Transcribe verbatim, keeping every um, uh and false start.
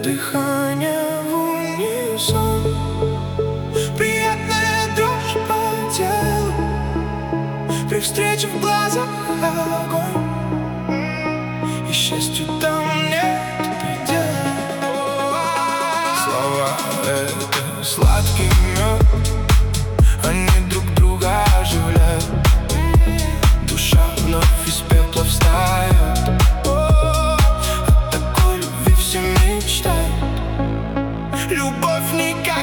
дыхание в унисон, приятная дрожь по телу при встрече в глазах огонь. И счастью там нет предела. Слова — это сладкий мед, они друг друга оживляют. Душа вновь из пепла встает. О, о такой любви все мечтают. Любовь никак